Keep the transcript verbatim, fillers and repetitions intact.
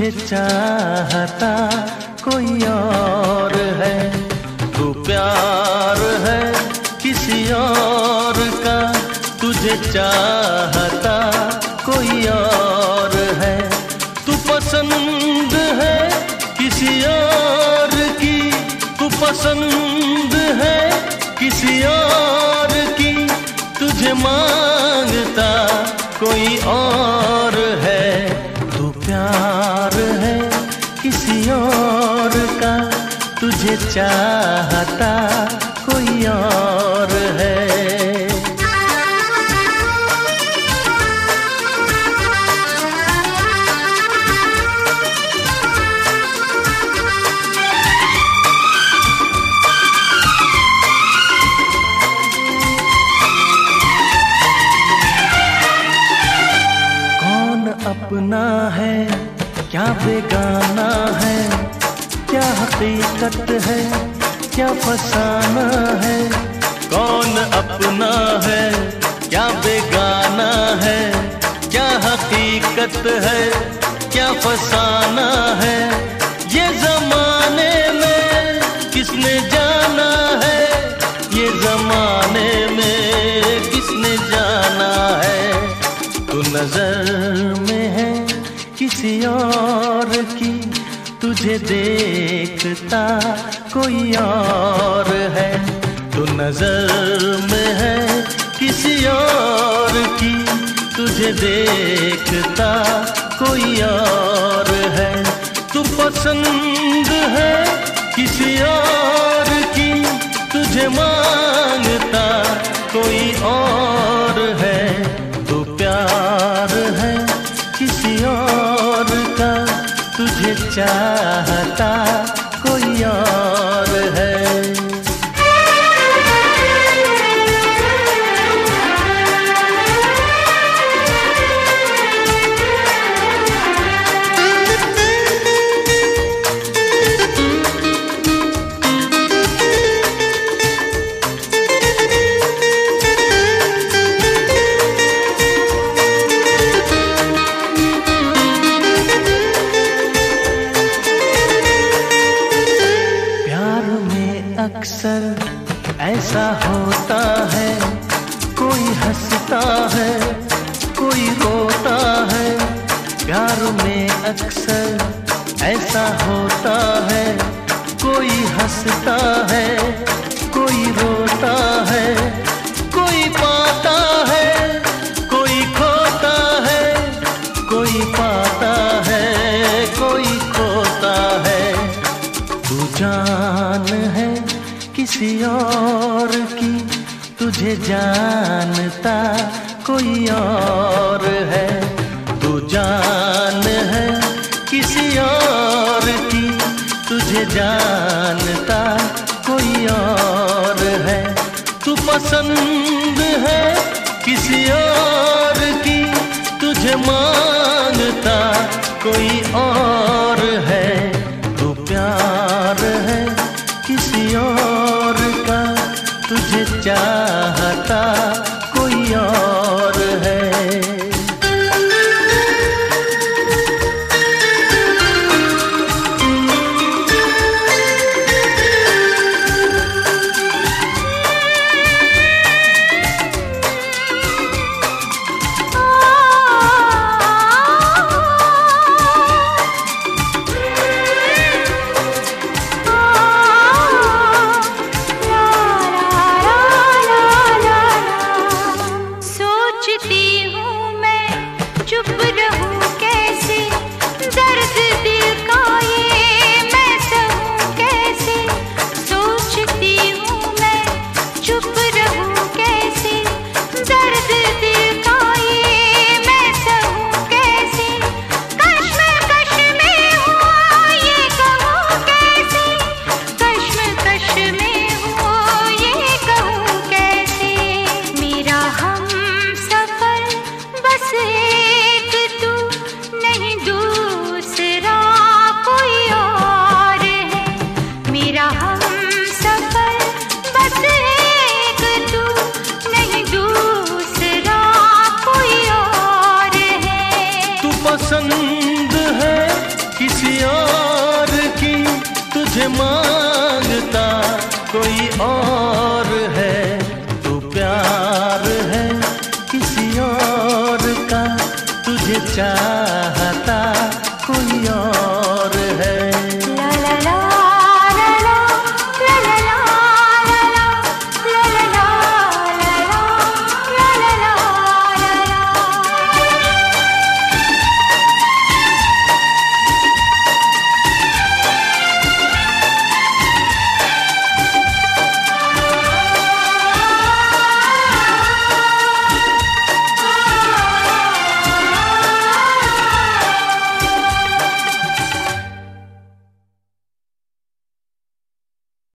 तुझे चाहता कोई और है। तू प्यार है किसी और का, तुझे चाहता कोई और है। तू पसंद है किसी और की, तू पसंद है किसी और की, तुझे मांगता कोई और है। तू प्यार है किसी और का, तुझे चाहता कोई और है। अपना है क्या बेगाना है, क्या हकीकत है क्या फसाना है। कौन अपना है क्या बेगाना है, क्या हकीकत है क्या फसाना है। ये जमाने में किसने जाना है, ये जमाने में किसने जाना है। तू नजर में है किसी और की, तुझे देखता कोई और है। तू नजर में है किसी और की, तुझे देखता कोई और है। तू पसंद है किसी और की, तुझे मांगता कोई और है। तू प्यार है किसी और का, तुझे चाहता कोई और है। अक्सर ऐसा होता है, कोई हंसता है कोई रोता है। प्यार में अक्सर ऐसा होता है, कोई हंसता है कोई रोता है। कोई पाता है कोई खोता है, कोई पाता है कोई खोता है। तू जान है किसी और की, तुझे जानता कोई और है। तू जान है किसी और की, तुझे जानता कोई और है। तू पसंद है किसी और की, तुझे मांगता कोई और है। तू प्यार है किसी और का, तुझे चाहता कोई और है। तुझे चाहता कोई और